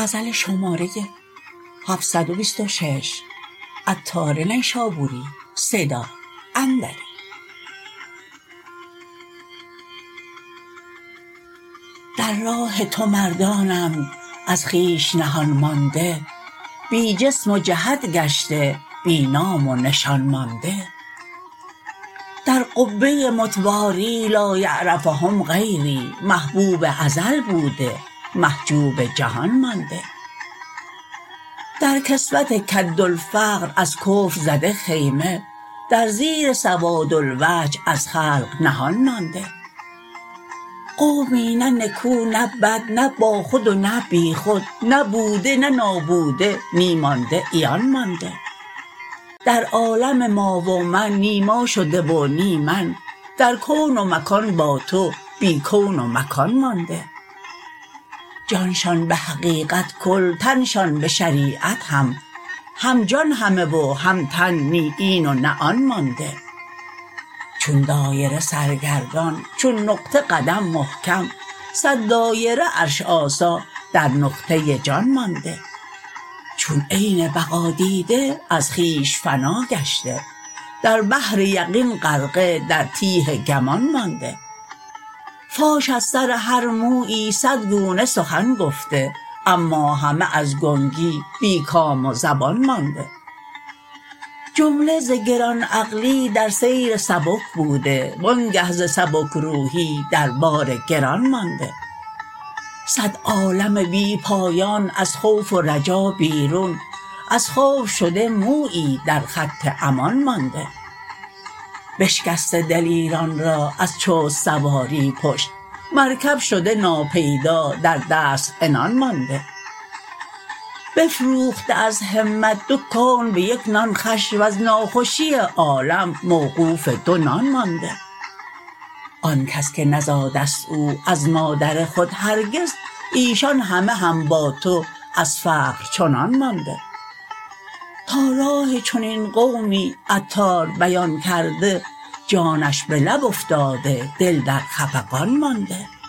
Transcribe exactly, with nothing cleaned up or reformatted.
غزل شماره هفتصد و بیست و شش عطار نیشابوری صدا اندری. در راه تو مردانند از خویش نهان مانده، بی جسم و جهت گشته، بی نام و نشان مانده. در قبه متواری لایعرفهم غیری، محبوب ازل بوده محجوب جهان مانده. در کسوت کادالفقر از کفر زده خیمه، در زیر سوادالوجه از خلق نهان مانده. قومی نه نکو نه بد، نه باخود و نه بی خود، نه بوده نه نابوده، نی مانده عیان مانده. در عالم ما و من نی ما شده و نی من، در کون و مکان با تو بی کون و مکان مانده. جانشان به حقیقت کل، تنشان به شریعت هم، هم جان همه و هم تن، نی این و نه آن مانده. چون دایره سرگردان، چون نقطه قدم محکم، صد دایره عرش آسا در نقطه جان مانده. چون عین بقا دیده از خویش فنا گشته، در بحر یقین غرقه در تیه گمان مانده. فاش از سر هر مویی صد گونه سخن گفته، اما همه از گنگی بی کام و زبان مانده. جمله ز گران عقلی در سیر سبک بوده، وانگه ز سبک روحی در بار گران مانده. صد عالم بی پایان از خوف و رجا بیرون، از خوف شده مویی در خط امان مانده. بشکسته دلیران را از چست سواری پشت، مرکب شده ناپیدا در دست عنان مانده. بفروخته از همت دو کون به یک نان خوش، وز ناخوشی عالم موقوف دو نان مانده. آن کس که نزادست او از مادر خود هرگز، ایشان همه هم با تو از فقر چنان مانده. تا راه چنین قومی عطار بیان کرده، جانش به لب افتاده دل در خفقان مانده.